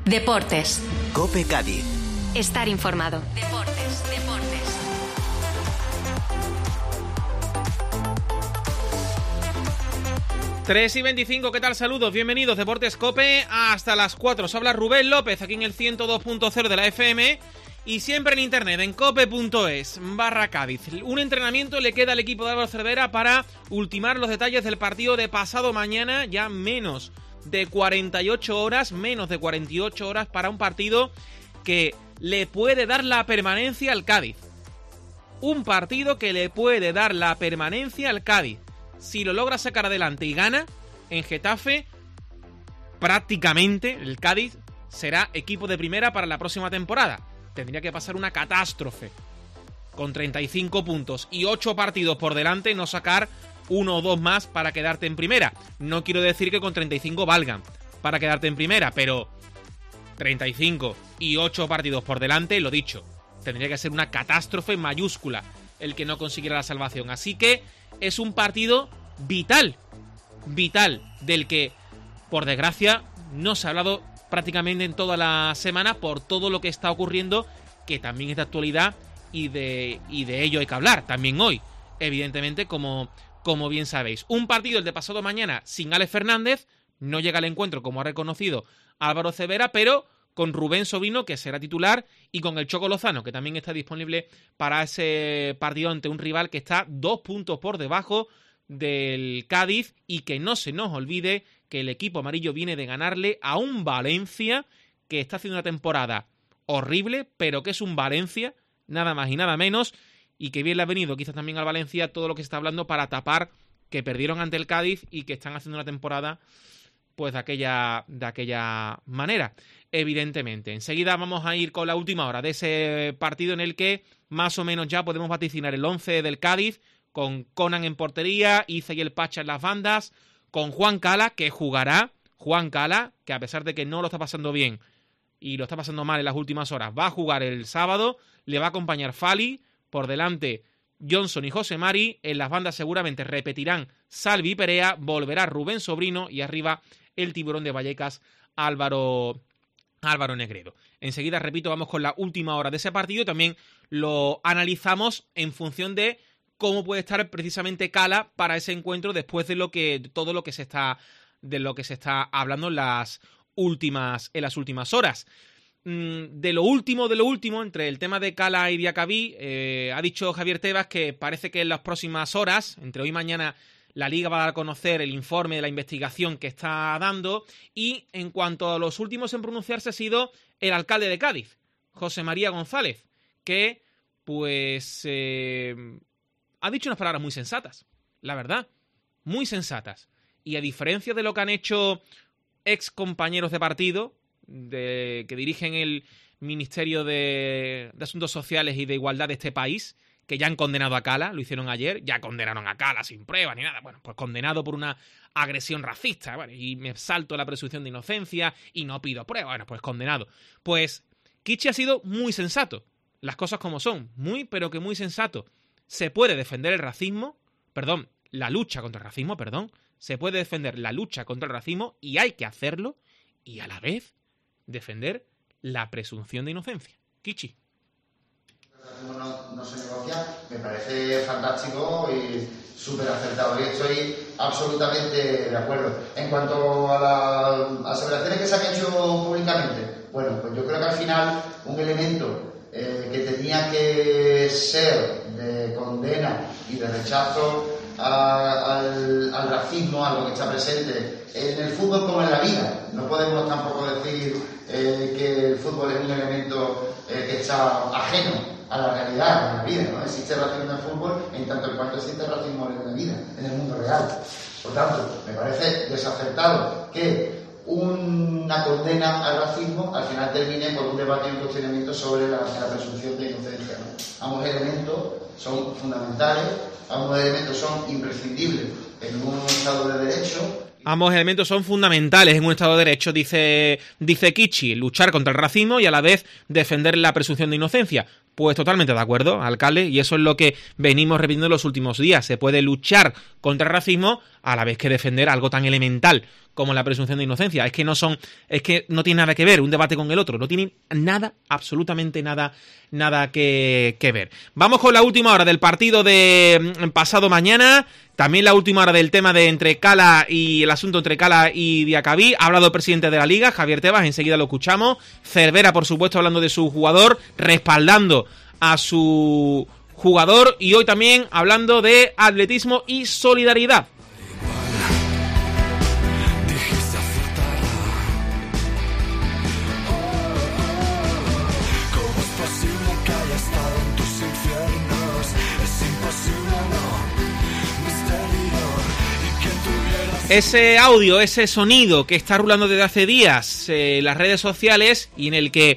Deportes. COPE Cádiz. Estar informado. Deportes. 3:25, ¿qué tal? Saludos, bienvenidos, Deportes COPE, hasta las 4. Os habla Rubén López, aquí en el 102.0 de la FM y siempre en internet, en cope.es/Cádiz. Un entrenamiento le queda al equipo de Álvaro Cervera para ultimar los detalles del partido de pasado mañana, ya menos de 48 horas para un partido que le puede dar la permanencia al Cádiz. Un partido que le puede dar la permanencia al Cádiz. Si lo logra sacar adelante y gana en Getafe, prácticamente el Cádiz será equipo de primera para la próxima temporada. Tendría que pasar una catástrofe con 35 puntos y 8 partidos por delante, no sacar uno o dos más para quedarte en primera. No quiero decir que con 35 valgan para quedarte en primera, pero 35 y 8 partidos por delante, lo dicho, tendría que ser una catástrofe mayúscula el que no consiguiera la salvación. Así que es un partido vital, del que, por desgracia, no se ha hablado prácticamente en toda la semana por todo lo que está ocurriendo, que también es de actualidad y de ello hay que hablar también hoy, evidentemente, como bien sabéis. Un partido, el de pasado mañana, sin Alex Fernández, no llega al encuentro, como ha reconocido Álvaro Cervera, pero con Rubén Sobrino, que será titular, y con el Choco Lozano, que también está disponible para ese partido ante un rival que está 2 puntos por debajo del Cádiz, y que no se nos olvide que el equipo amarillo viene de ganarle a un Valencia que está haciendo una temporada horrible, pero que es un Valencia, nada más y nada menos, y que bien le ha venido quizás también al Valencia todo lo que se está hablando para tapar que perdieron ante el Cádiz y que están haciendo una temporada pues de aquella manera, evidentemente. Enseguida vamos a ir con la última hora de ese partido en el que más o menos ya podemos vaticinar el 11 del Cádiz, con Conan en portería, Iza y el Pacha en las bandas, con Juan Cala, que jugará, que a pesar de que no lo está pasando bien y lo está pasando mal en las últimas horas, va a jugar el sábado, le va a acompañar Fali, por delante Johnson y José Mari, en las bandas seguramente repetirán Salvi y Perea, volverá Rubén Sobrino y arriba el tiburón de Vallecas, Álvaro Negredo. Enseguida, repito, vamos con la última hora de ese partido. También lo analizamos en función de cómo puede estar precisamente Cala para ese encuentro después de todo lo que se está hablando en las últimas horas. De lo último, entre el tema de Cala y Diacabí, ha dicho Javier Tebas que parece que en las próximas horas, entre hoy y mañana, la Liga va a dar a conocer el informe de la investigación que está dando, y en cuanto a los últimos en pronunciarse ha sido el alcalde de Cádiz, José María González, que pues ha dicho unas palabras muy sensatas, la verdad, muy sensatas. Y a diferencia de lo que han hecho ex compañeros de partido, que dirigen el Ministerio de Asuntos Sociales y de Igualdad de este país, que ya han condenado a Cala, lo hicieron ayer, ya condenaron a Cala sin pruebas ni nada, bueno, pues condenado por una agresión racista, bueno, y me salto la presunción de inocencia y no pido pruebas, bueno, pues condenado. Pues Kichi ha sido muy sensato, las cosas como son, muy pero que muy sensato. Se puede defender la lucha contra el racismo, se puede defender la lucha contra el racismo y hay que hacerlo, y a la vez defender la presunción de inocencia. Kichi. No se negocia, me parece fantástico y súper acertado, y estoy absolutamente de acuerdo. En cuanto a las aseveraciones que se han hecho públicamente, bueno, pues yo creo que al final un elemento que tenía que ser de condena y de rechazo al racismo, algo que está presente en el fútbol como en la vida. No podemos tampoco decir que el fútbol es un elemento que está ajeno a la realidad, a la vida, ¿no? Existe racismo en el fútbol en tanto en cuanto existe racismo en la vida, en el mundo real. Por tanto, me parece desacertado que una condena al racismo al final termine con un debate y un cuestionamiento sobre la presunción de inocencia, ¿no? Ambos elementos son fundamentales, ambos elementos son imprescindibles en un Estado de Derecho. Ambos elementos son fundamentales en un Estado de Derecho, dice Kichi, luchar contra el racismo y a la vez defender la presunción de inocencia. Pues totalmente de acuerdo, alcalde, y eso es lo que venimos repitiendo en los últimos días. Se puede luchar contra el racismo a la vez que defender algo tan elemental como la presunción de inocencia. Es que no tiene nada que ver un debate con el otro, no tiene nada, absolutamente nada que ver. Vamos con la última hora del partido de pasado mañana, también la última hora del tema de entre Cala y el asunto entre Cala y Diacabí. Ha hablado el presidente de la Liga, Javier Tebas, enseguida lo escuchamos. Cervera, por supuesto, hablando de su jugador, respaldando a su jugador, y hoy también hablando de atletismo y solidaridad. Ese audio, ese sonido que está rulando desde hace días en las redes sociales y en el que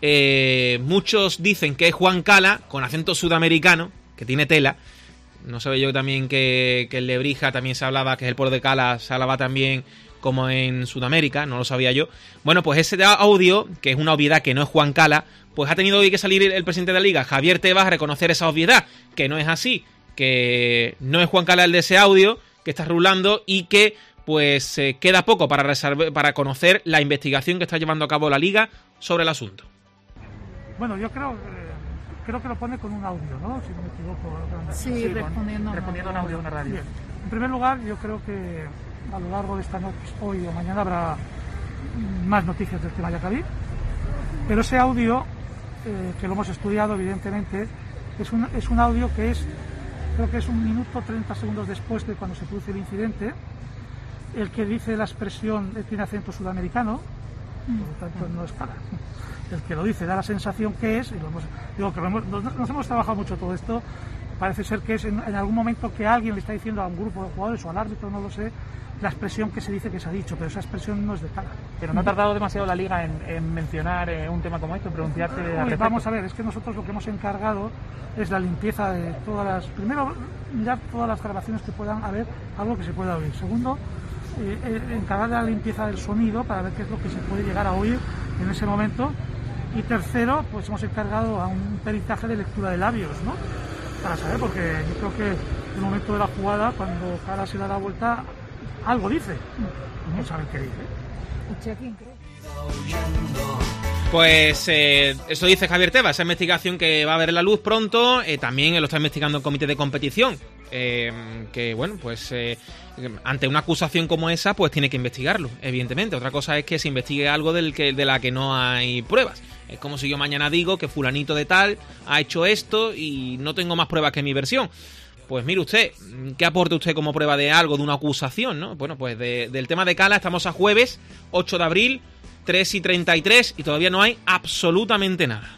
muchos dicen que es Juan Cala, con acento sudamericano, que tiene tela. No sabía yo también que en Lebrija también se hablaba, que es el pueblo de Cala, se hablaba también como en Sudamérica, no lo sabía yo. Bueno, pues ese audio, que es una obviedad que no es Juan Cala, pues ha tenido hoy que salir el presidente de la Liga, Javier Tebas, a reconocer esa obviedad, que no es así, que no es Juan Cala el de ese audio que está rulando y que pues queda poco para conocer la investigación que está llevando a cabo la Liga sobre el asunto. Bueno, yo creo que lo pone con un audio, ¿no? Si no me equivoco. Sí, respondiendo a un audio de una radio. Bien. En primer lugar, yo creo que a lo largo de esta noche, hoy o mañana, habrá más noticias del tema Diacabí. Pero ese audio, que lo hemos estudiado, evidentemente, es un audio que creo que es 1 minuto 30 segundos después de cuando se produce el incidente. El que dice la expresión tiene acento sudamericano, por lo tanto no es Cala. El que lo dice da la sensación que es, y nos hemos trabajado mucho todo esto, parece ser que es en algún momento que alguien le está diciendo a un grupo de jugadores o al árbitro, no lo sé, la expresión que se dice que se ha dicho, pero esa expresión no es de Cala. Pero no ha tardado demasiado la Liga en mencionar un tema como este, pronunciarse al respecto. Vamos a ver, es que nosotros lo que hemos encargado es la limpieza de primero, mirar todas las grabaciones que puedan haber, algo que se pueda oír. Segundo, encargar de la limpieza del sonido para ver qué es lo que se puede llegar a oír en ese momento. Y tercero, pues hemos encargado a un peritaje de lectura de labios, ¿no? Para saber, porque yo creo que en el momento de la jugada, cuando Cala se da la vuelta, algo dice. No saben qué dice. Pues eso dice Javier Tebas, esa investigación que va a ver la luz pronto, también lo está investigando el comité de competición, que bueno, pues ante una acusación como esa, pues tiene que investigarlo, evidentemente. Otra cosa es que se investigue algo de la que no hay pruebas. Es como si yo mañana digo que fulanito de tal ha hecho esto y no tengo más pruebas que mi versión. Pues mire usted, ¿qué aporta usted como prueba de algo, de una acusación, no? Bueno, pues del tema de Cala estamos a jueves, 8 de abril, 3:33 y todavía no hay absolutamente nada.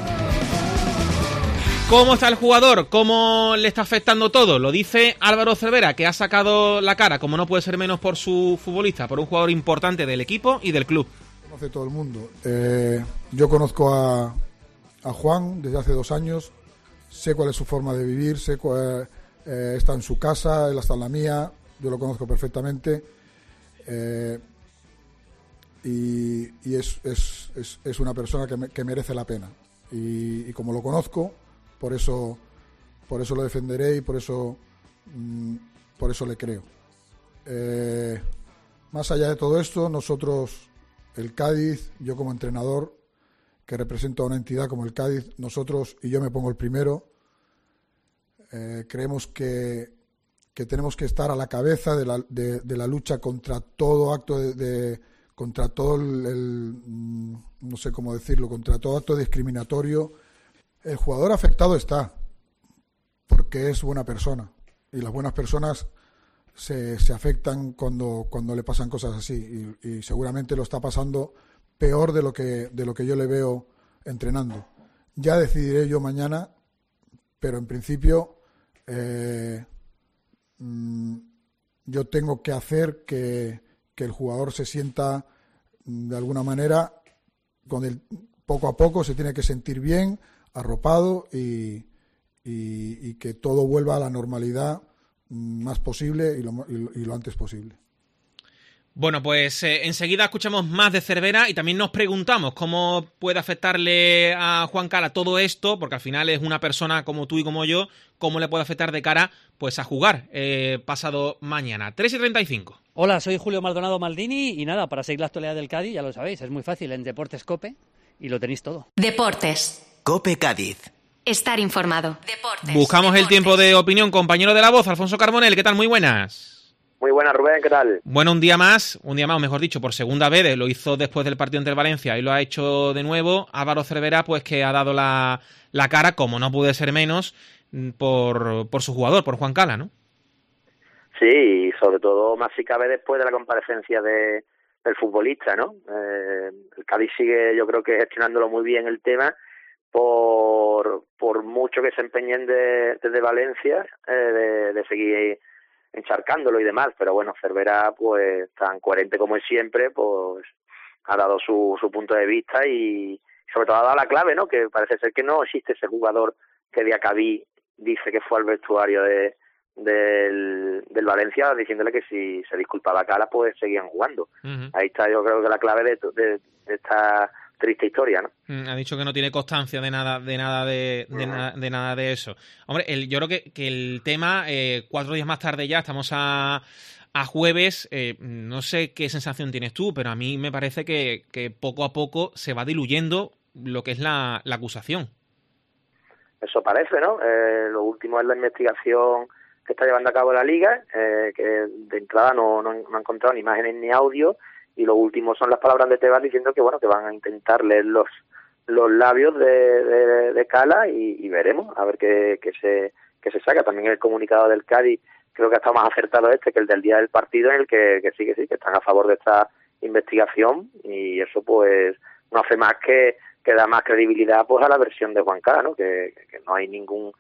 ¿Cómo está el jugador? ¿Cómo le está afectando todo? Lo dice Álvaro Cervera, que ha sacado la cara, como no puede ser menos por su futbolista, por un jugador importante del equipo y del club. Conoce todo el mundo. Yo conozco a Juan desde hace 2 años, sé cuál es su forma de vivir, está en su casa, él está en la mía, yo lo conozco perfectamente. Y es una persona que merece la pena. Y como lo conozco, por eso lo defenderé y por eso le creo. Más allá de todo esto, nosotros, el Cádiz, yo como entrenador que represento a una entidad como el Cádiz, nosotros, y yo me pongo el primero, creemos que tenemos que estar a la cabeza de la lucha contra todo acto contra todo no sé cómo decirlo, contra todo acto discriminatorio. El jugador afectado está, porque es buena persona, y las buenas personas se afectan cuando le pasan cosas así, y seguramente lo está pasando peor de lo que yo le veo entrenando. Ya decidiré yo mañana, pero en principio yo tengo que hacer que el jugador se sienta de alguna manera, poco a poco se tiene que sentir bien, arropado y que todo vuelva a la normalidad más posible y lo antes posible. Bueno, pues enseguida escuchamos más de Cervera y también nos preguntamos cómo puede afectarle a Juan Cala todo esto, porque al final es una persona como tú y como yo, cómo le puede afectar de cara pues a jugar pasado mañana. 3:35. Hola, soy Julio Maldonado Maldini y nada, para seguir la actualidad del Cádiz, ya lo sabéis, es muy fácil, en Deportes COPE y lo tenéis todo. Deportes. COPE Cádiz. Estar informado. Deportes. Buscamos el tiempo de opinión, compañero de La Voz, Alfonso Carbonell. ¿Qué tal? Muy buenas. Muy buenas, Rubén, ¿qué tal? Bueno, un día más, o mejor dicho, por segunda vez, lo hizo después del partido ante el Valencia y lo ha hecho de nuevo. Álvaro Cervera, pues que ha dado la cara, como no puede ser menos, por su jugador, por Juan Cala, ¿no? Sí, y sobre todo más si cabe después de la comparecencia del futbolista, ¿no? El Cádiz sigue, yo creo que gestionándolo muy bien el tema, por mucho que se empeñen desde Valencia, de seguir encharcándolo y demás, pero bueno, Cervera, pues tan coherente como es siempre, pues ha dado su punto de vista y sobre todo ha dado la clave, ¿no? Que parece ser que no existe ese jugador que Diacabí dice que fue al vestuario del Valencia diciéndole que si se disculpaba Cala, pues seguían jugando. Uh-huh. Ahí está, yo creo que la clave de esta triste historia, ¿no? Ha dicho que no tiene constancia de nada de eso. Hombre, yo creo que el tema, 4 días más tarde ya, estamos a jueves, no sé qué sensación tienes tú, pero a mí me parece que poco a poco se va diluyendo lo que es la acusación. Eso parece, ¿no? Lo último es la investigación que está llevando a cabo la Liga, que de entrada no ha encontrado ni imágenes ni audio, y lo último son las palabras de Tebas diciendo que bueno, que van a intentar leer los labios de Cala y veremos a ver qué se saca. También el comunicado del Cádiz creo que ha estado más acertado que el del día del partido, en el que sí que están a favor de esta investigación, y eso pues no hace más que da más credibilidad pues a la versión de Juan Cala, ¿no? Que no hay ningún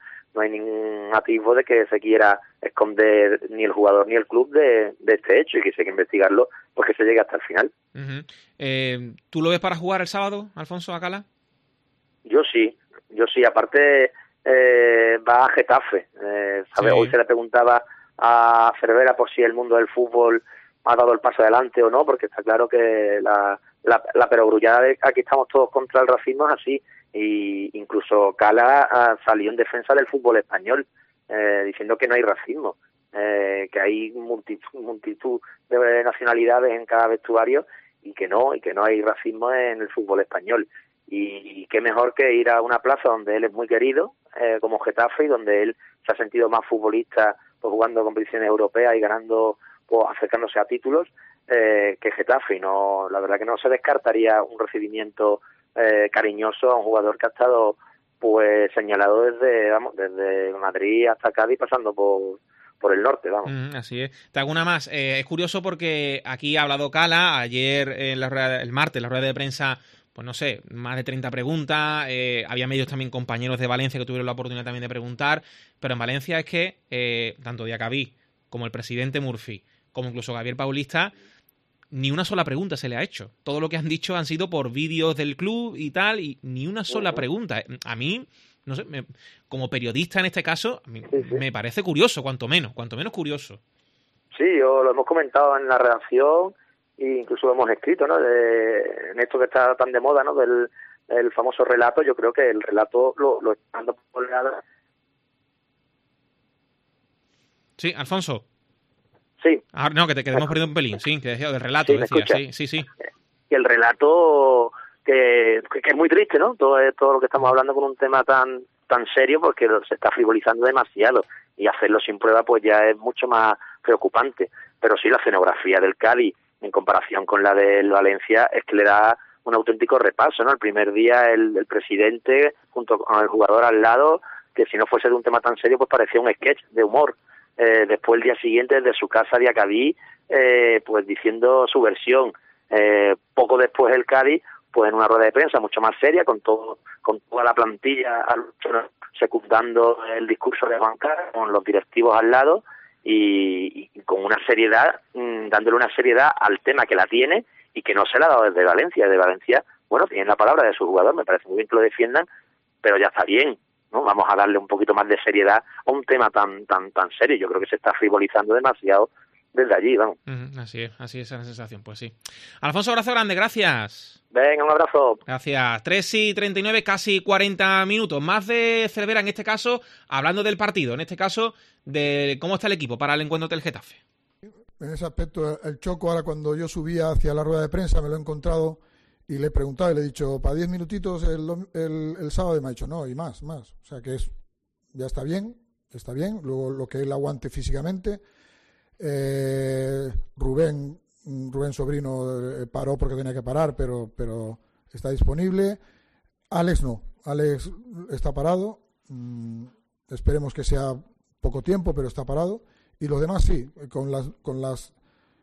atisbo de que se quiera esconder ni el jugador ni el club de este hecho, y que si hay que investigarlo, pues que se llegue hasta el final. Uh-huh. ¿Tú lo ves para jugar el sábado, Alfonso, a Cala? Yo sí. Aparte va a Getafe. ¿Sabes? Sí. Hoy se le preguntaba a Cervera por si el mundo del fútbol ha dado el paso adelante o no, porque está claro que la perogrullada de aquí estamos todos contra el racismo es así. Y incluso Cala salió en defensa del fútbol español, diciendo que no hay racismo, que hay multitud de nacionalidades en cada vestuario y que no hay racismo en el fútbol español. Y qué mejor que ir a una plaza donde él es muy querido, como Getafe, y donde él se ha sentido más futbolista pues jugando competiciones europeas y ganando, pues acercándose a títulos, que Getafe. Y no, la verdad que no se descartaría un recibimiento cariñoso a un jugador que ha estado pues señalado desde Madrid hasta Cádiz, pasando por el norte, vamos. Así es. Te hago una más. Es curioso porque aquí ha hablado Cala ayer el martes, en la rueda de prensa, pues no sé, más de 30 preguntas. Había medios también, compañeros de Valencia, que tuvieron la oportunidad también de preguntar, pero en Valencia es que tanto Diacabí como el presidente Murphy, como incluso Gabriel Paulista, ni una sola pregunta se le ha hecho. Todo lo que han dicho han sido por vídeos del club y tal, y ni una sola pregunta. A mí, no sé, como periodista en este caso, a mí me parece curioso, cuanto menos curioso. Sí, lo hemos comentado en la redacción e incluso lo hemos escrito, ¿no? En esto que está tan de moda, ¿no? Del famoso relato. Yo creo que el relato lo está dando por oleada. Sí, Alfonso. Sí. Ah, no, que hemos perdido un pelín, sí, que decía del relato, decía, sí. Y el relato que es muy triste, ¿no? Todo lo que estamos hablando con un tema tan serio, porque se está frivolizando demasiado, y hacerlo sin prueba pues ya es mucho más preocupante. Pero sí, la escenografía del Cádiz en comparación con la del Valencia es que le da un auténtico repaso, ¿no? El primer día el presidente junto con el jugador al lado, que si no fuese de un tema tan serio pues parecía un sketch de humor. Después el día siguiente desde su casa Diacabí, pues diciendo su versión. Poco después el Cádiz, pues en una rueda de prensa mucho más seria, con toda la plantilla secundando el discurso de Juan Cala, con los directivos al lado, y con una seriedad, dándole una seriedad al tema que la tiene y que no se la ha dado desde Valencia. Desde Valencia, bueno, tienen la palabra de su jugador, me parece muy bien que lo defiendan, pero ya está bien, ¿no? Vamos a darle un poquito más de seriedad a un tema tan serio. Yo creo que se está frivolizando demasiado desde allí, vamos. Así es la sensación, pues sí. Alfonso, abrazo grande, gracias. Venga, un abrazo. Gracias. 3:39, casi 40 minutos. Más de Cervera, en este caso, hablando del partido, en este caso, de cómo está el equipo para el encuentro del Getafe. En ese aspecto, el Choco, ahora cuando yo subía hacia la rueda de prensa, me lo he encontrado y le he preguntado y le he dicho, para 10 minutitos el sábado, y me ha dicho, no, y más. O sea que ya está bien. Luego lo que él aguante físicamente. Rubén Sobrino paró porque tenía que parar, pero está disponible. Alex no, Alex está parado. Esperemos que sea poco tiempo, pero está parado. Y los demás sí, con las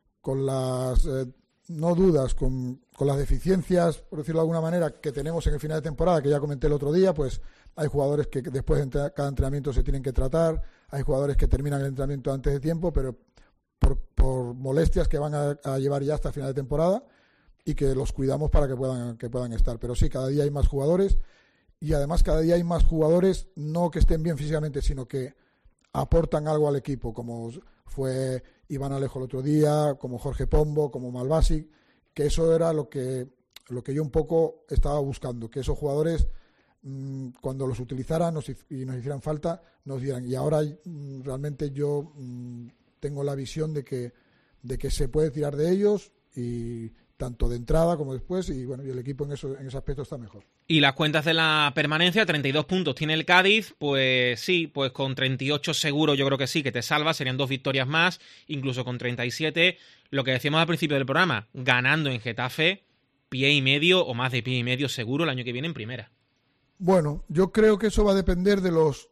no dudas, con las deficiencias, por decirlo de alguna manera, que tenemos en el final de temporada, que ya comenté el otro día, pues hay jugadores que después de cada entrenamiento se tienen que tratar, hay jugadores que terminan el entrenamiento antes de tiempo, pero por molestias que van a llevar ya hasta final de temporada, y que los cuidamos para que puedan estar. Pero sí, cada día hay más jugadores, y además cada día hay más jugadores no que estén bien físicamente, sino que aportan algo al equipo, como fue Iván Alejo el otro día, como Jorge Pombo, como Malbasic, que eso era lo que yo un poco estaba buscando, que esos jugadores cuando los utilizaran y nos hicieran falta, nos dieran. Y ahora realmente yo tengo la visión de que se puede tirar de ellos, y tanto de entrada como después, y bueno, y el equipo en ese aspecto está mejor. Y las cuentas de la permanencia, 32 puntos tiene el Cádiz, pues sí, pues con 38 seguro yo creo que sí, que te salva, serían 2 victorias más, incluso con 37, lo que decíamos al principio del programa, ganando en Getafe, pie y medio o más de pie y medio seguro el año que viene en primera. Bueno, yo creo que eso va a depender de los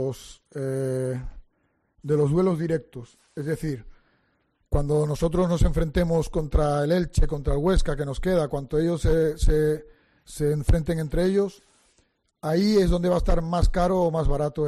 duelos directos, es decir, cuando nosotros nos enfrentemos contra el Elche, contra el Huesca, que nos queda, cuando ellos se enfrenten entre ellos, ahí es donde va a estar más caro o más barato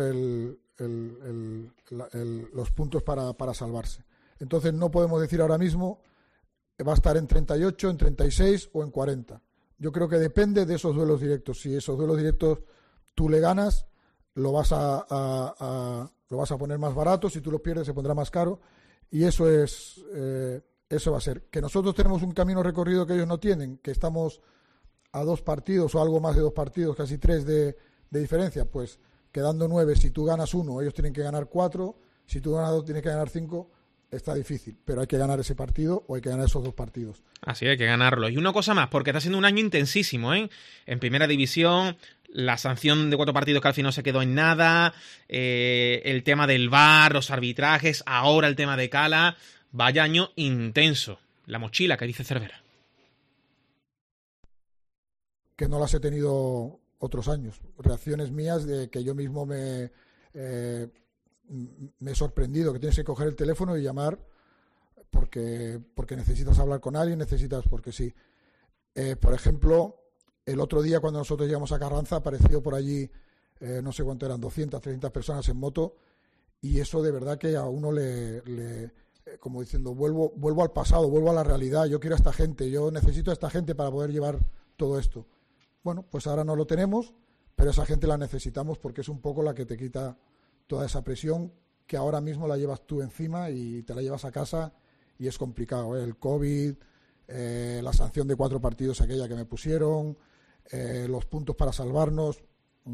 los puntos para salvarse. Entonces no podemos decir ahora mismo va a estar en 38, en 36 o en 40. Yo creo que depende de esos duelos directos. Si esos duelos directos tú le ganas, lo vas a poner más barato. Si tú lo pierdes, se pondrá más caro. Y eso va a ser. Que nosotros tenemos un camino recorrido que ellos no tienen, que estamos a 2 partidos o algo más de 2 partidos, casi 3 de diferencia, pues quedando 9, si tú ganas 1, ellos tienen que ganar 4, si tú ganas 2, tienes que ganar 5, está difícil, pero hay que ganar ese partido o hay que ganar esos 2 partidos. Así hay que ganarlo. Y una cosa más, porque está siendo un año intensísimo, ¿eh? En primera división, la sanción de 4 partidos que al final no se quedó en nada, el tema del VAR, los arbitrajes, ahora el tema de Cala, vaya año intenso. La mochila que dice Cervera. Que no las he tenido otros años. Reacciones mías de que yo mismo me he sorprendido, que tienes que coger el teléfono y llamar porque necesitas hablar con alguien, porque sí. Por ejemplo, el otro día cuando nosotros llegamos a Carranza apareció por allí, no sé cuánto eran, 200, 300 personas en moto, y eso de verdad que a uno le como diciendo, vuelvo al pasado, vuelvo a la realidad, yo quiero a esta gente, yo necesito a esta gente para poder llevar todo esto. Bueno, pues ahora no lo tenemos, pero esa gente la necesitamos porque es un poco la que te quita toda esa presión que ahora mismo la llevas tú encima y te la llevas a casa y es complicado, ¿eh? El COVID, la sanción de 4 partidos aquella que me pusieron, los puntos para salvarnos,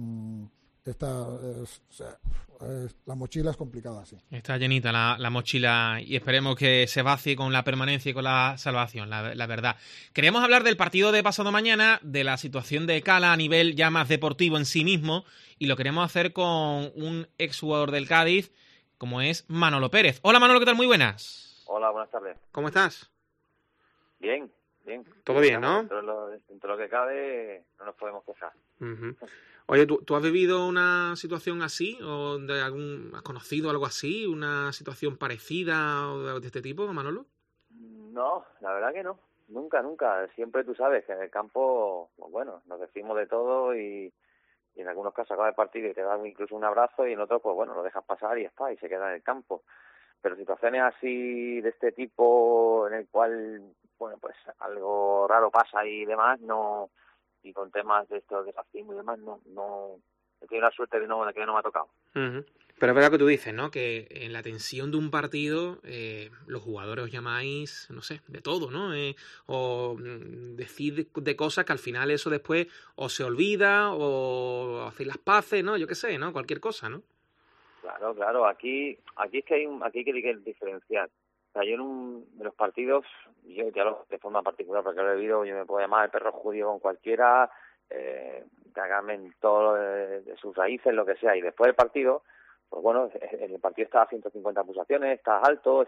la mochila es complicada, sí. Está llenita la mochila y esperemos que se vacie con la permanencia y con la salvación, la verdad. Queríamos hablar del partido de pasado mañana, de la situación de Cala a nivel ya más deportivo en sí mismo, y lo queremos hacer con un exjugador del Cádiz, como es Manolo Pérez. Hola Manolo, ¿qué tal? Muy buenas. Hola, buenas tardes. ¿Cómo estás? Bien. Todo bien, ¿no? Dentro de lo que cabe, no nos podemos quejar. Uh-huh. Oye, ¿tú has vivido una situación así? ¿O has conocido algo así? ¿Una situación parecida o de este tipo, Manolo? No, la verdad que no. Nunca. Siempre tú sabes que en el campo, pues bueno, nos decimos de todo y en algunos casos acaba el partido y te dan incluso un abrazo y en otros, pues bueno, lo dejas pasar y ya está, y se queda en el campo. Pero situaciones así de este tipo en el cual, bueno, pues algo raro pasa y demás, no, y con temas de esto de racismo y demás, no he tenido la suerte de que no me ha tocado. Uh-huh. Pero es verdad que tú dices, ¿no? Que en la tensión de un partido los jugadores os llamáis, no sé, de todo, ¿no? O decir de cosas que al final eso después o se olvida o hacéis las paces, ¿no? Yo qué sé, ¿no? Cualquier cosa, ¿no? Claro. Aquí es que aquí hay que diferenciar. O sea, yo en los partidos, yo ya de forma particular, porque lo he vivido, yo me puedo llamar el perro judío con cualquiera, cagarme en todo de sus raíces, lo que sea, y después del partido, pues bueno, en el partido estás a 150 pulsaciones, estás alto,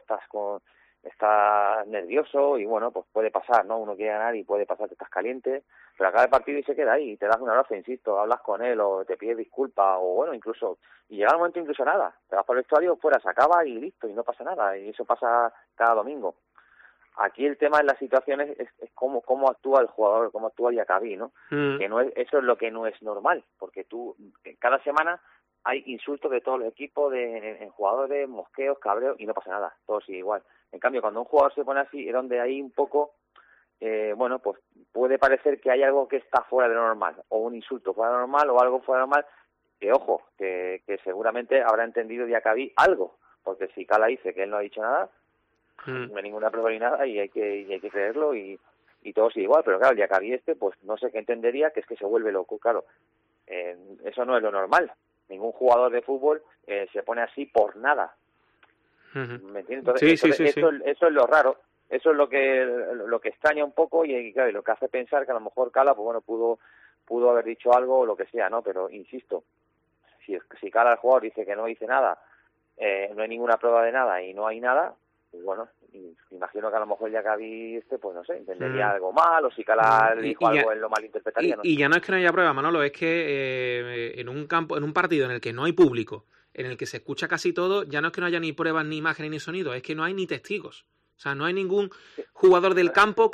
estás nervioso y bueno, pues puede pasar, ¿no? Uno quiere ganar y puede pasar que estás caliente, pero acaba el partido y se queda ahí, y te das un abrazo, insisto, hablas con él o te pides disculpas o bueno, incluso, y llega el momento incluso nada, te vas por el vestuario, fuera, se acaba y listo, y no pasa nada, y eso pasa cada domingo. Aquí el tema de las situaciones es cómo actúa el jugador, cómo actúa el Yacabí, ¿no? Que no es, eso es lo que no es normal, porque tú, cada semana hay insultos de todos los equipos, en jugadores, mosqueos, cabreos, y no pasa nada, todo sigue igual. En cambio, cuando un jugador se pone así, es donde hay un poco, bueno, pues puede parecer que hay algo que está fuera de lo normal, o un insulto fuera de lo normal, o algo fuera de lo normal, que ojo, que seguramente habrá entendido Diacabí algo, porque si Cala dice que él no ha dicho nada, no hay ninguna prueba ni nada, y hay que creerlo, y todo sigue igual, pero claro, el Diacabí pues no sé qué entendería, que es que se vuelve loco, claro, eso no es lo normal. Ningún jugador de fútbol se pone así por nada. ¿Me entiendes? Entonces, eso es lo raro, eso es lo que extraña un poco y claro, lo que hace pensar que a lo mejor Cala, pues bueno, pudo haber dicho algo o lo que sea, ¿no? Pero insisto, si Cala, el jugador, dice que no dice nada, no hay ninguna prueba de nada y no hay nada, pues bueno, imagino que a lo mejor Yacabí pues no sé, entendería algo mal, o si Cala le dijo algo, él lo malinterpretaría. Y ya no es que no haya prueba, Manolo, es que en un partido en el que no hay público, en el que se escucha casi todo, ya no es que no haya ni pruebas, ni imágenes, ni sonido, es que no hay ni testigos. O sea, no hay ningún jugador del campo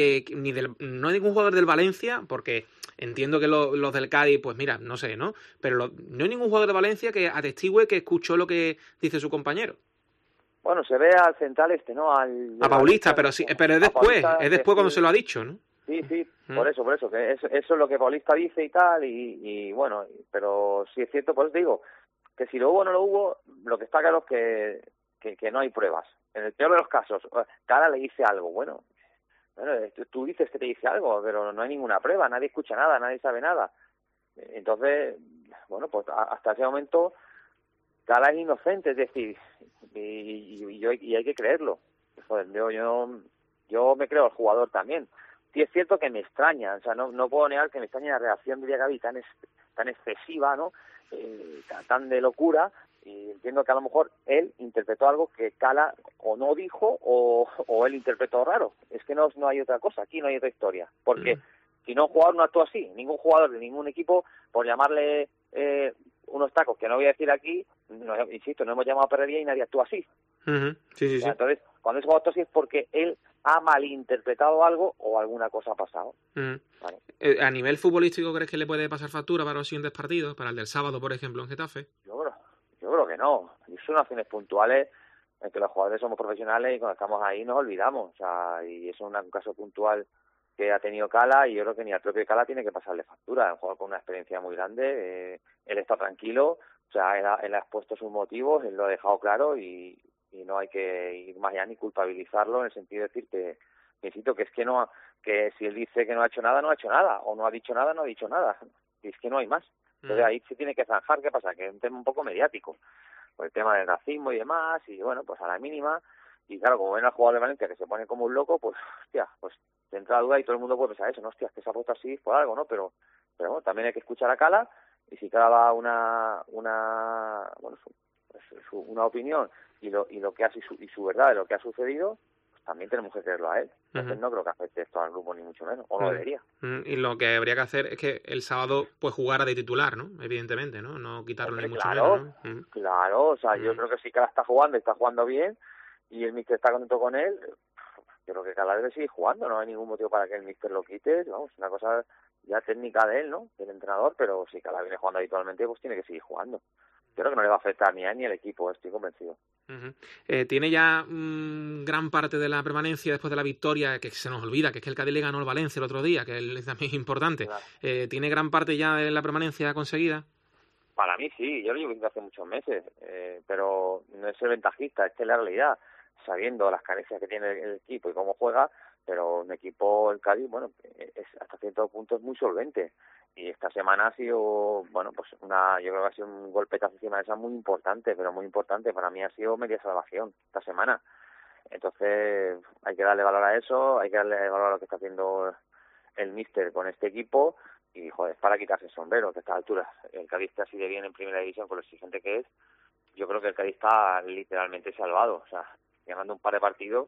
no hay ningún jugador del Valencia, porque entiendo que los del Cádiz, pues mira, no sé, ¿no? Pero no hay ningún jugador de Valencia que atestigue que escuchó lo que dice su compañero. Bueno, se ve al central ¿no? A Paulista, pero es después, cuando se lo ha dicho, ¿no? Sí, por eso, que eso es lo que Paulista dice y tal, y bueno, pero sí es cierto, pues digo, que si lo hubo o no lo hubo, lo que está claro es que no hay pruebas. En el peor de los casos, Cala le dice algo, bueno, tú dices que te dice algo, pero no hay ninguna prueba, nadie escucha nada, nadie sabe nada. Entonces, bueno, pues hasta ese momento Cala es inocente, es decir, y hay que creerlo. Joder, yo me creo al jugador también. Sí es cierto que me extraña, o sea, no puedo negar que me extraña la reacción de Diacabí tan excesiva, ¿no? Tan de locura, y entiendo que a lo mejor él interpretó algo que Cala o no dijo o él interpretó raro. Es que no hay otra cosa, aquí no hay otra historia, porque si no, un jugador no actúa así, ningún jugador de ningún equipo, por llamarle unos tacos que no voy a decir aquí, insisto, no hemos llamado a perrería y nadie actúa así. Sí. Entonces, cuando es jugador así es porque él ha malinterpretado algo o alguna cosa ha pasado. Vale. ¿A nivel futbolístico crees que le puede pasar factura para los siguientes partidos? Para el del sábado, por ejemplo, en Getafe. Yo creo que no. Son acciones puntuales en que los jugadores somos profesionales y cuando estamos ahí nos olvidamos. O sea, y eso es un caso puntual que ha tenido Cala, y yo creo que ni al propio Cala tiene que pasarle factura. Es un jugador con una experiencia muy grande, él está tranquilo, o sea, él ha expuesto sus motivos, él lo ha dejado claro y no hay que ir más allá ni culpabilizarlo en el sentido de decir que insisto, que es que si él dice que no ha hecho nada, no ha hecho nada, o no ha dicho nada, no ha dicho nada, y es que no hay más. Entonces ahí se tiene que zanjar. ¿Qué pasa? Que es un tema un poco mediático, por el tema del racismo y demás, y bueno, pues a la mínima, y claro, como ven al jugador de Valencia que se pone como un loco, pues hostia, pues te entra la duda y todo el mundo puede pensar eso, no, hostia, que se ha puesto así por algo, ¿no? Pero bueno, también hay que escuchar a Cala, y si Cala da una opinión y lo que hace y su verdad de lo que ha sucedido, pues también tenemos que creerlo a él. Entonces no creo que afecte esto al grupo ni mucho menos, o no debería. Y lo que habría que hacer es que el sábado pues jugara de titular, ¿no? Evidentemente, ¿no? Quitarlo ni mucho menos, ¿no? Claro, o sea, yo creo que si Cala está jugando bien y el míster está contento con él, yo creo que Cala debe seguir jugando, no hay ningún motivo para que el míster lo quite, vamos, una cosa ya técnica de él, ¿no? Del entrenador, pero si Cala viene jugando habitualmente, pues tiene que seguir jugando. Yo creo que no le va a afectar ni a él ni al equipo, estoy convencido. Tiene ya gran parte de la permanencia después de la victoria, que se nos olvida, que es que el Cádiz le ganó al Valencia el otro día, que es también importante. Claro. ¿Tiene gran parte ya de la permanencia conseguida? Para mí sí, yo lo llevo diciendo hace muchos meses, pero no es el ventajista, es que la realidad, sabiendo las carencias que tiene el equipo y cómo juega, pero un equipo, el Cádiz, bueno, es hasta cierto punto es muy solvente. Y esta semana ha sido, bueno, pues yo creo que ha sido un golpetazo encima de esa muy importante, pero muy importante. Para mí ha sido media salvación esta semana. Entonces hay que darle valor a eso, hay que darle valor a lo que está haciendo el míster con este equipo y, joder, para quitarse el sombrero, que a estas alturas el Cádiz está así de bien en primera división con lo exigente que es. Yo creo que el Cádiz está literalmente salvado, o sea, ganando un par de partidos.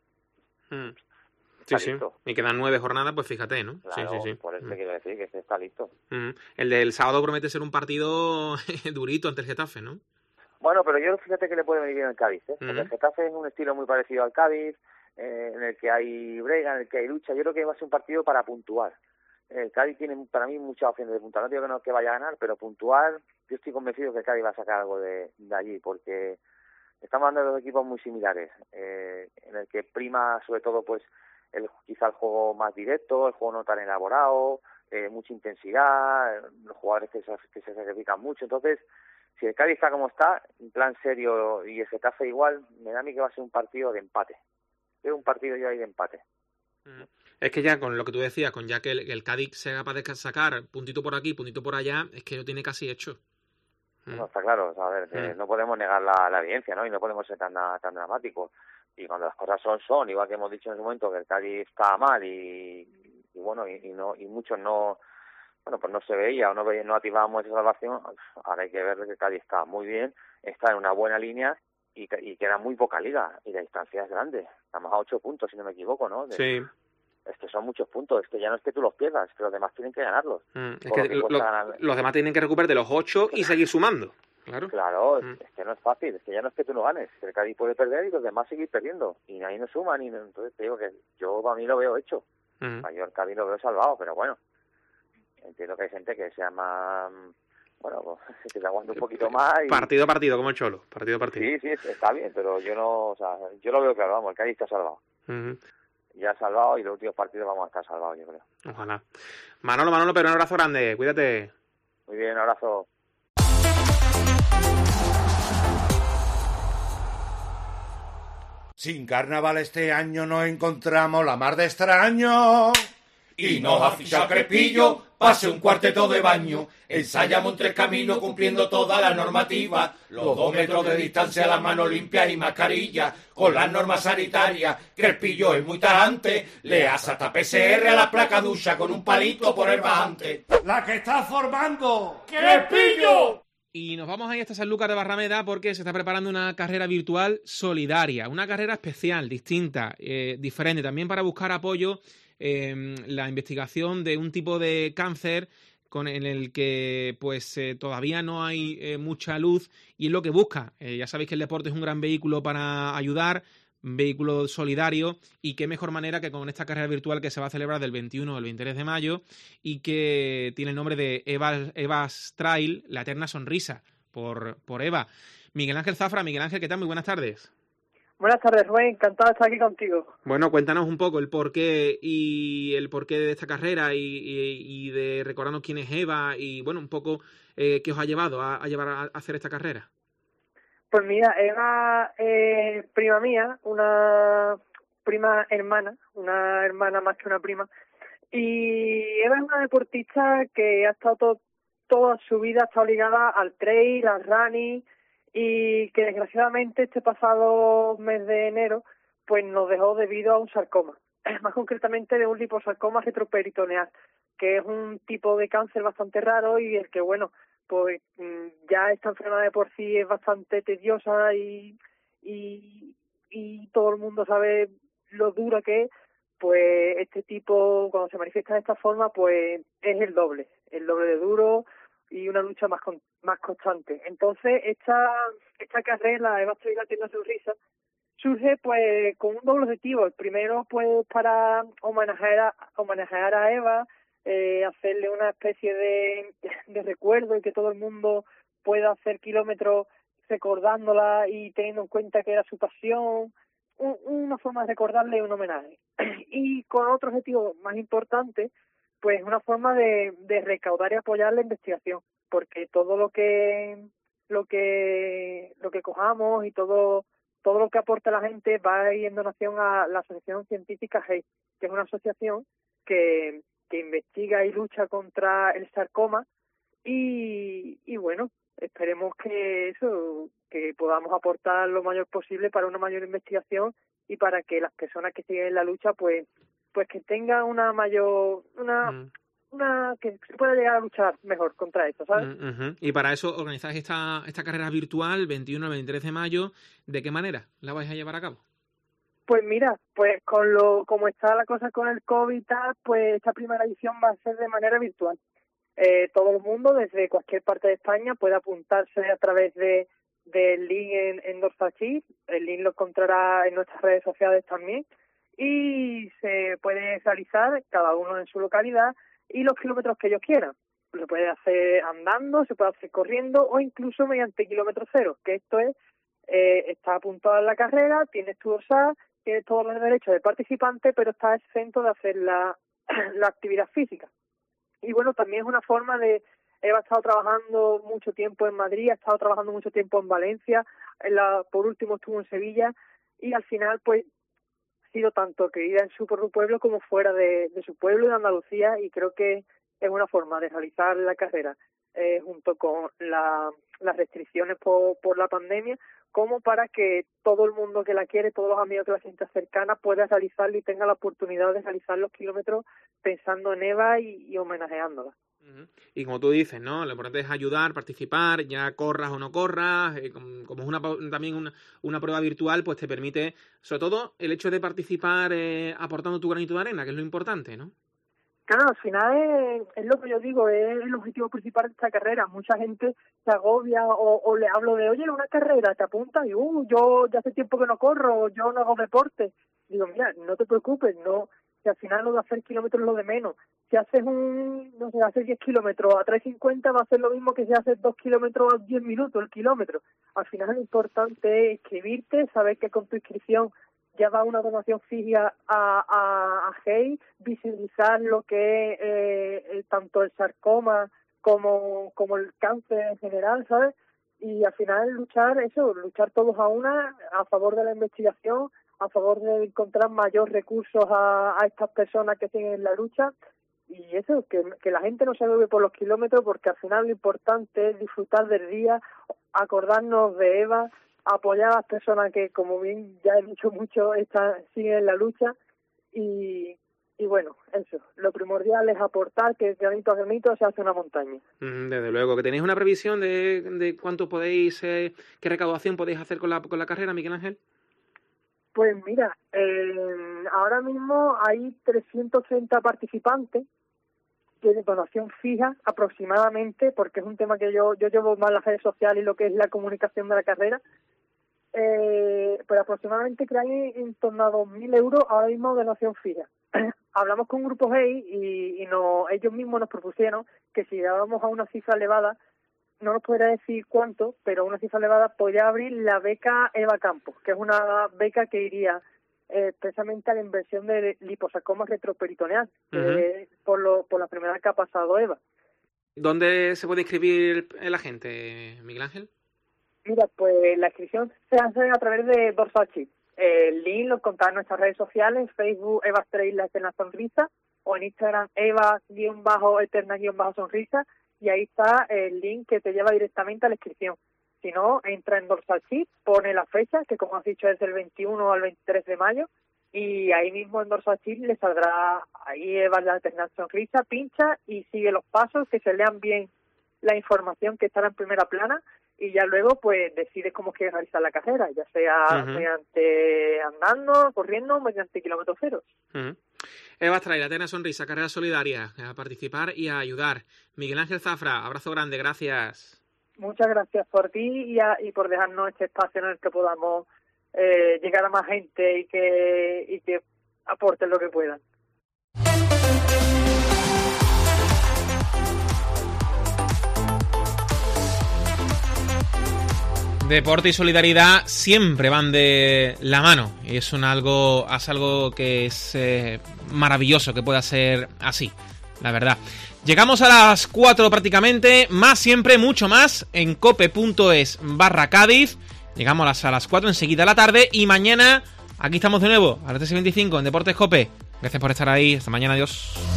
Sí. Y quedan 9 jornadas, pues fíjate, ¿no? Claro, sí. Por eso te quiero decir que está listo. El del sábado promete ser un partido durito ante el Getafe, ¿no? Bueno, pero yo fíjate que le puede venir bien al Cádiz, ¿eh? Porque el Getafe es un estilo muy parecido al Cádiz, en el que hay brega, en el que hay lucha. Yo creo que va a ser un partido para puntuar. El Cádiz tiene para mí muchas opciones de puntuar. No digo que vaya a ganar, pero puntuar, yo estoy convencido que el Cádiz va a sacar algo de allí, porque estamos hablando de dos equipos muy similares, en el que prima sobre todo pues quizá el juego más directo, el juego no tan elaborado, mucha intensidad, los jugadores que se sacrifican mucho. Entonces, si el Cádiz está como está, en plan serio, y el Getafe igual, me da a mí que va a ser un partido de empate. Veo un partido yo ahí de empate. Es que ya con lo que tú decías, con ya que el Cádiz sea capaz de sacar puntito por aquí, puntito por allá, es que lo tiene casi hecho. No, está claro, o sea, a ver, no podemos negar la evidencia, ¿no? Y no podemos ser tan dramáticos. Y cuando las cosas son, igual que hemos dicho en ese momento que el Cádiz está mal y bueno, y muchos no, bueno, pues no se veía o no activábamos esa salvación. Ahora hay que ver que el Cádiz está muy bien, está en una buena línea y queda muy poca liga y la distancia es grande. Estamos a 8 puntos, si no me equivoco, ¿no? Sí. Es que son muchos puntos, es que ya no es que tú los pierdas, es que los demás tienen que ganarlos. Es que los demás tienen que recuperar de los 8 y seguir sumando. Claro, es que no es fácil, es que ya no es que tú no ganes, que el Cádiz puede perder y los demás seguir perdiendo, y ahí no suman, entonces te digo que yo para mí lo veo hecho. Yo el Cádiz lo veo salvado, pero bueno, entiendo que hay gente que sea más, bueno, que se aguante un poquito más. Partido a partido, como el Cholo, partido a partido. Sí, está bien, pero yo no, o sea, yo lo veo claro, vamos, el Cádiz está salvado. Ya salvado y los últimos partidos vamos a estar salvados, yo creo. Ojalá. Manolo, pero un abrazo grande, cuídate. Muy bien, un abrazo. Sin carnaval este año nos encontramos la mar de extraño. Y nos ha fichado Crespillo, pase un cuarteto de baño. Ensayamos en 3 caminos cumpliendo toda la normativa. Los 2 metros de distancia, las manos limpias y mascarilla. Con las normas sanitarias, Crespillo es muy tajante. Le hace hasta PCR a la placa ducha con un palito por el bajante. ¡La que está formando! ¡Crespillo! Y nos vamos ahí hasta Sanlúcar de Barrameda porque se está preparando una carrera virtual solidaria, una carrera especial, distinta, diferente, también para buscar apoyo la investigación de un tipo de cáncer en el que pues todavía no hay mucha luz y es lo que busca. Ya sabéis que el deporte es un gran vehículo para ayudar, un vehículo solidario, y qué mejor manera que con esta carrera virtual que se va a celebrar del 21 al 23 de mayo y que tiene el nombre de Eva's Trail, la eterna sonrisa, por Eva. Miguel Ángel Zafra. Miguel Ángel, ¿qué tal? Muy buenas tardes. Buenas tardes, Rubén. Encantado de estar aquí contigo. Bueno, cuéntanos un poco el porqué de esta carrera y de recordarnos quién es Eva y, bueno, un poco qué os ha llevado a llevar a hacer esta carrera. Pues mira, Eva es prima mía, una prima hermana, una hermana más que una prima. Y Eva es una deportista que ha estado toda su vida está ligada al trail, al running, y que desgraciadamente este pasado mes de enero pues nos dejó debido a un sarcoma, más concretamente de un liposarcoma retroperitoneal, que es un tipo de cáncer bastante raro y el que, bueno, pues ya esta enfermedad de por sí es bastante tediosa y todo el mundo sabe lo dura que es. Pues este tipo, cuando se manifiesta de esta forma, pues es el doble de duro y una lucha más constante. Entonces, esta carrera, Eva Trail, la eterna sonrisa, surge pues con un doble objetivo. El primero, pues para homenajear a Eva, hacerle una especie de recuerdo y que todo el mundo pueda hacer kilómetros recordándola y teniendo en cuenta que era su pasión, una forma de recordarle, un homenaje. Y con otro objetivo más importante, pues una forma de recaudar y apoyar la investigación, porque todo lo que cojamos y todo lo que aporta la gente va a ir en donación a la Asociación Científica GEI, que es una asociación que investiga y lucha contra el sarcoma y bueno, esperemos que podamos aportar lo mayor posible para una mayor investigación y para que las personas que siguen en la lucha pues que tengan que se pueda llegar a luchar mejor contra esto, ¿sabes? Y para eso organizáis esta carrera virtual 21 al 23 de mayo. ¿De qué manera la vais a llevar a cabo? Pues mira, pues como está la cosa con el COVID y tal, pues esta primera edición va a ser de manera virtual. Todo el mundo, desde cualquier parte de España, puede apuntarse a través del link en Dorsal Shift. El link lo encontrará en nuestras redes sociales también. Y se puede realizar cada uno en su localidad y los kilómetros que ellos quieran. Se puede hacer andando, se puede hacer corriendo o incluso mediante kilómetro cero, que esto es, está apuntado en la carrera, tienes tu dorsal, tienes todos los derechos de participante, pero estás exento de hacer la actividad física. Y bueno, también es una forma de... Eva ha estado trabajando mucho tiempo en Madrid, ha estado trabajando mucho tiempo en Valencia, por último estuvo en Sevilla, y al final pues ha sido tanto querida en su propio pueblo como fuera de su pueblo, de Andalucía, y creo que es una forma de realizar la carrera junto con las restricciones por la pandemia, como para que todo el mundo que la quiere, todos los amigos que la sienta cercana, pueda realizarlo y tenga la oportunidad de realizar los kilómetros pensando en Eva y homenajeándola. Y como tú dices, ¿no? Lo importante es ayudar, participar, ya corras o no corras, como es también una prueba virtual, pues te permite, sobre todo, el hecho de participar aportando tu granito de arena, que es lo importante, ¿no? Claro, al final es lo que yo digo, es el objetivo principal de esta carrera. Mucha gente se agobia o le hablo de, oye, una carrera, te apuntas y yo ya hace tiempo que no corro, yo no hago deporte. Digo, mira, no te preocupes, no, que al final lo de hacer kilómetros es lo de menos. Si haces haces 10 kilómetros a 3.50 va a ser lo mismo que si haces 2 kilómetros a 10 minutos el kilómetro. Al final lo importante es inscribirte, saber que con tu inscripción ya va una donación fija a GEI, visibilizar lo que es tanto el sarcoma como el cáncer en general, ¿sabes? Y al final luchar todos a favor de la investigación, a favor de encontrar mayor recursos a estas personas que siguen en la lucha, y eso, que la gente no se agobie por los kilómetros, porque al final lo importante es disfrutar del día, acordarnos de Eva, apoyar a las personas que, como bien ya he dicho mucho, siguen en la lucha, y bueno, eso, lo primordial es aportar, que granito a granito se hace una montaña. Desde luego. ¿Que tenéis una previsión de cuánto podéis, qué recaudación podéis hacer con la carrera, Miguel Ángel? Pues mira, ahora mismo hay 330 participantes, tiene donación fija aproximadamente, porque es un tema que yo llevo más las redes sociales y lo que es la comunicación de la carrera, pero aproximadamente que hay en torno a 2.000 euros ahora mismo de donación fija. Hablamos con Grupo GEI y ellos mismos nos propusieron que si llegábamos a una cifra elevada, no nos podría decir cuánto, pero una cifra elevada, podría abrir la beca Eva Campos, que es una beca que iría precisamente a la inversión de liposarcoma retroperitoneal, por la enfermedad que ha pasado Eva. ¿Dónde se puede inscribir la gente, Miguel Ángel? Mira, pues la inscripción se hace a través de Dorsal Shift. El link lo encontrará en nuestras redes sociales, en Facebook Eva Trail La Eterna Sonrisa, o en Instagram Eva-Eterna-Sonrisa, y ahí está el link que te lleva directamente a la inscripción. Si no, entra en Dorsal Shift, pone la fecha, que como has dicho es del 21 al 23 de mayo, y ahí mismo en Dorsal Shift le saldrá ahí Eva La Eterna Sonrisa, pincha y sigue los pasos, que se lean bien la información que estará en primera plana, y ya luego pues decides cómo quieres realizar la carrera, ya sea mediante andando, corriendo o mediante kilómetros cero. Eva Trail, La Eterna Sonrisa, carrera solidaria, a participar y a ayudar. Miguel Ángel Zafra, abrazo grande, gracias. Muchas gracias por ti y por dejarnos este espacio en el que podamos llegar a más gente y que aporten lo que puedan. Deporte y solidaridad siempre van de la mano y es algo que es maravilloso que pueda ser así. la verdad. Llegamos a las 4 prácticamente, más siempre, mucho más, en cope.es/Cádiz. Llegamos a las 4 enseguida de la tarde y mañana aquí estamos de nuevo, a las 3:25 en Deportes Cope. Gracias por estar ahí, hasta mañana, adiós.